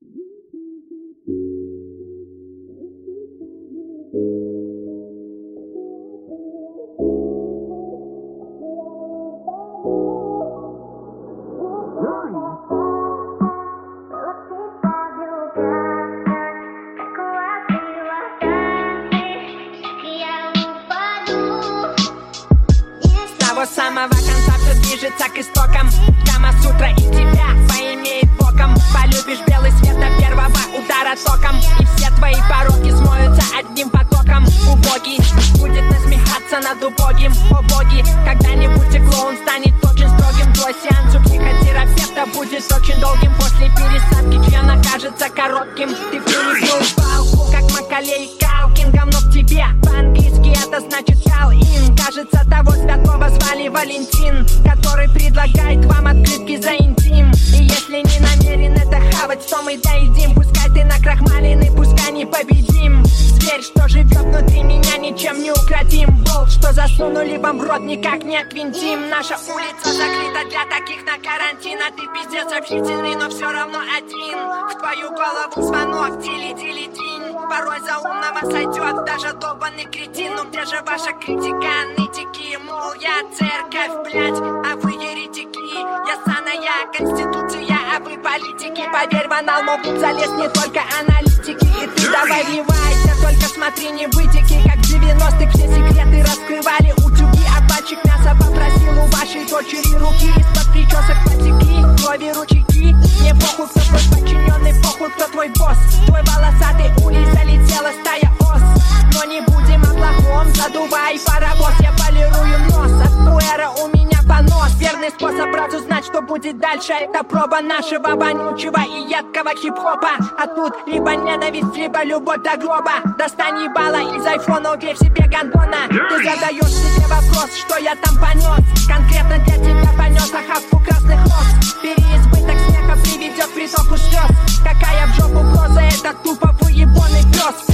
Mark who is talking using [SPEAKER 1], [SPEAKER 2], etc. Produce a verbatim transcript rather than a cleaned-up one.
[SPEAKER 1] С самого конца все движется к истокам. Камасутра и тебя поимеет боком. Полюбишь белый свет до первого удара током, и все твои пороки смоются одним потоком. Убогий будет насмехаться над убогим. О боги, когда-нибудь и клоун станет очень строгим. Твой сеанс у психотерапевта будет очень долгим. После пересадки члена кажется коротким. Ты перегнул палку, как Макалей Калкин. Говно в тебе, по-английски это значит call-in. Кажется, того святого звали Валентин, который предлагает вам открытки за интим. И если не намерен это хавать, то мы доедим. Пускай ты накрахмаленный, пускай непобедим. Зверь, что живет внутри меня, ничем не укротим. Волк, что засунули вам в рот, никак не отвинтим. Наша улица закрыта для таких на карантин. А ты пиздец общительный, но все равно один. В твою голову звонок, тили-тили-тинь. Порой за умного сойдет даже долбанный кретин. Ну где же ваша критика, нытики? Мол, я церковь, блять, а вы еретики. Я саная конституция, а вы политики. Поверь, в анал могут залезть не только аналитики. И ты давай вливайся, только смотри, не вытеки. Как в девяностых все секреты раскрывали утюги. А пальчик мяса попросил у вашей дочери руки. Из-под причесок потекли крови ручейки. Не похуй, кто твой подчиненный, похуй, кто твой босс. Твой волосатый улей залетела стая ос. Но не будем о плохом, задувай паровоз. Я полирую нос, от пуэра у меня понос. Верный способ разузнать, что будет дальше. Это проба нашего вонючего и едкого хип-хопа. А тут либо ненависть, либо любовь до гроба. Достань ебало из айфона, убей в себе гандона. Ты задаешь себе вопрос, что я там понес. Конкретно для тебя понес охапку красных роз. Переизбыток смеха приведет к притоку слез. Какая в жопу проза, это тупо выебанный пес.